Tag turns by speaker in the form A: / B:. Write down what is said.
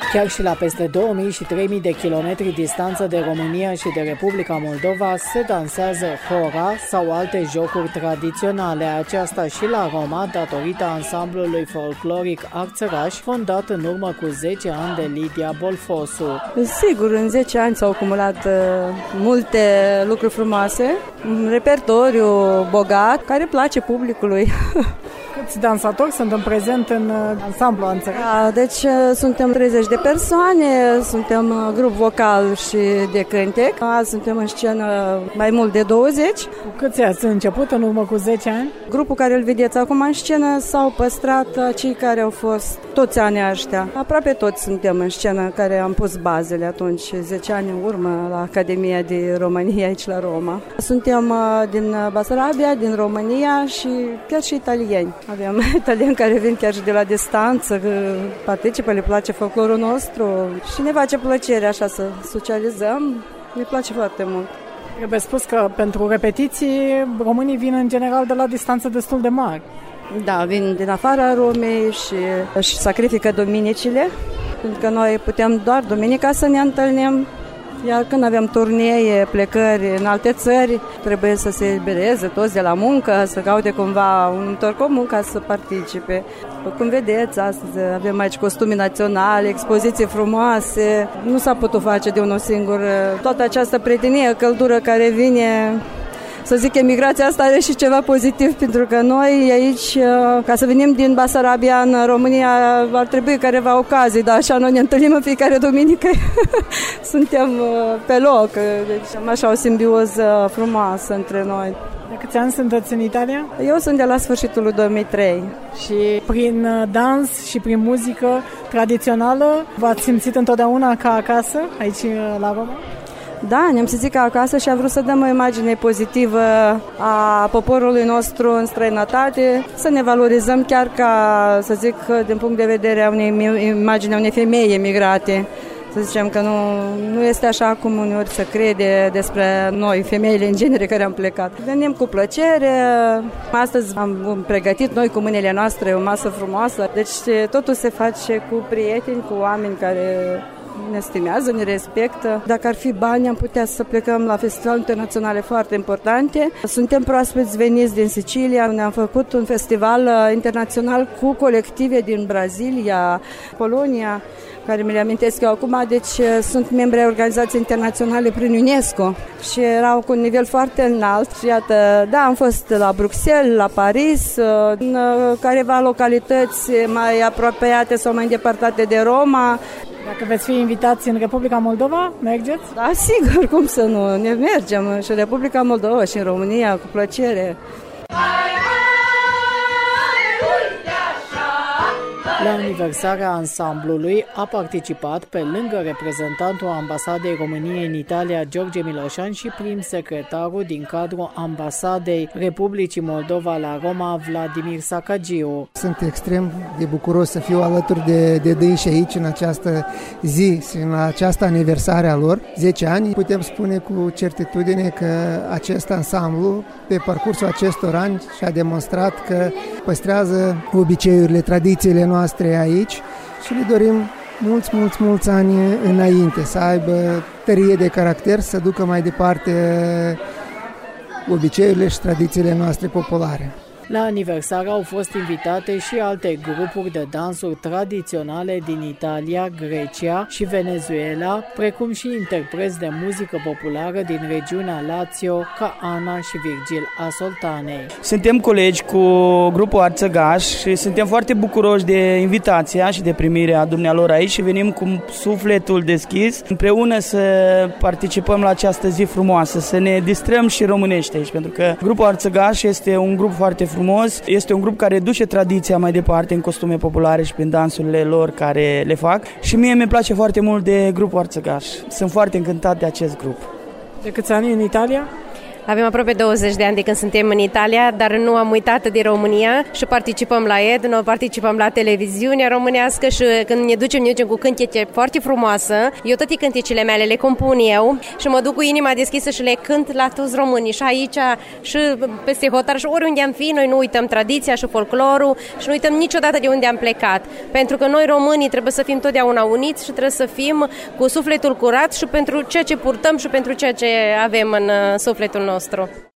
A: Chiar și la peste 2000 și 3000 de kilometri distanță de România și de Republica Moldova se dansează hora sau alte jocuri tradiționale. Aceasta și la Roma, datorită ansamblului folcloric Arțăraș, fondat în urmă cu 10 ani de Lidia Bolfosu.
B: Sigur, în 10 ani s-au acumulat multe lucruri frumoase, un repertoriu bogat, care place publicului.
A: Câți dansatori sunt în prezent în ansamblu Arțăraș?
B: Da, deci suntem 30 de persoane, suntem grup vocal și de cântec. Azi suntem în scenă mai mult de 20.
A: Cu câți ați început în urmă cu 10 ani?
B: Grupul care îl vedeți acum în scenă s-au păstrat cei care au fost toți anii ăștia. Aproape toți suntem în scenă care am pus bazele atunci, 10 ani în urmă, la Academia de România aici la Roma. Suntem din Basarabia, din România și chiar și italieni. Avem italieni care vin chiar și de la distanță, participă, le place folclorul nostru și ne face plăcere așa să socializăm, ne place foarte mult.
A: Trebuie spus că pentru repetiții românii vin în general de la distanță destul de mari.
B: Da, vin din afara Romei și își sacrifică duminicile, pentru că noi putem doar duminica să ne întâlnim. Iar când avem turnee, plecări în alte țări, trebuie să se elibereze toți de la muncă, să caute cumva un numitor comun ca să participe. Cum vedeți, astăzi avem aici costume naționale, expoziții frumoase. Nu s-a putut face de unul singur. Toată această prietenie, căldură care vine, să zic, emigrația asta are și ceva pozitiv, pentru că noi aici, ca să venim din Basarabia în România, ar trebui careva ocazii, dar așa noi ne întâlnim în fiecare duminică, suntem pe loc, deci am așa o simbioză frumoasă între noi.
A: De câți ani sunteți în Italia?
B: Eu sunt de la sfârșitul lui 2003.
A: Și prin dans și prin muzică tradițională v-ați simțit întotdeauna ca acasă aici la Roma?
B: Da, ne-am simțit ca acasă și am vrut să dăm o imagine pozitivă a poporului nostru în străinătate, să ne valorizăm chiar ca, să zic, din punct de vedere a imagine a unei femei emigrate. Să zicem că nu este așa cum uneori se crede despre noi, femeile în genere care am plecat. Venim cu plăcere, astăzi am pregătit noi cu mâinile noastre o masă frumoasă, deci totul se face cu prieteni, cu oameni care ne stimează, ne respectă. Dacă ar fi bani, am putea să plecăm la festivaluri internaționale foarte importante. Suntem proaspeți veniți din Sicilia, unde am făcut un festival internațional cu colective din Brazilia, Polonia, care mi le amintesc eu acum, deci sunt membri ai organizației internaționale prin UNESCO și erau cu un nivel foarte înalt. Și iată, da, am fost la Bruxelles, la Paris, în careva localități mai apropiate sau mai îndepărtate de Roma.
A: Dacă veți fi invitați în Republica Moldova, mergeți?
B: Da, sigur, cum să nu, ne mergem și în Republica Moldova și în România, cu plăcere.
A: La aniversarea ansamblului a participat, pe lângă reprezentantul Ambasadei României în Italia, George Miloșan, și prim-secretarul din cadrul Ambasadei Republicii Moldova la Roma, Vladimir Sacagiu.
C: Sunt extrem de bucuros să fiu alături de dânsi aici în această zi și în această aniversare a lor. 10 ani, putem spune cu certitudine că acest ansamblu, pe parcursul acestor ani, și-a demonstrat că păstrează obiceiurile, tradițiile noastre aici și le dorim mulți ani înainte, să aibă tărie de caracter, să ducă mai departe obiceiurile și tradițiile noastre populare.
A: La aniversare au fost invitate și alte grupuri de dansuri tradiționale din Italia, Grecia și Venezuela, precum și interpreți de muzică populară din regiunea Lazio, ca Ana și Virgil Asoltanei.
D: Suntem colegi cu grupul Arțăgaș și suntem foarte bucuroși de invitația și de primirea dumnealor aici și venim cu sufletul deschis împreună să participăm la această zi frumoasă, să ne distrăm și românește aici, pentru că grupul Arțăgaș este un grup foarte frumos, este un grup care duce tradiția mai departe în costume populare și prin dansurile lor care le fac și mie mi place foarte mult de grupul Arțăgaș. Sunt foarte încântat de acest grup.
A: De câți ani în Italia?
E: Avem aproape 20 de ani de când suntem în Italia, dar nu am uitat de România și participăm la Etno, participăm la televiziunea românească și când ne ducem cu cântece foarte frumoasă. Eu toate cântecele mele le compun eu și mă duc cu inima deschisă și le cânt la toți românii și aici și peste hotar și oriunde am fi, noi nu uităm tradiția și folclorul și nu uităm niciodată de unde am plecat. Pentru că noi românii trebuie să fim totdeauna uniți și trebuie să fim cu sufletul curat și pentru ceea ce purtăm și pentru ceea ce avem în sufletul nostru.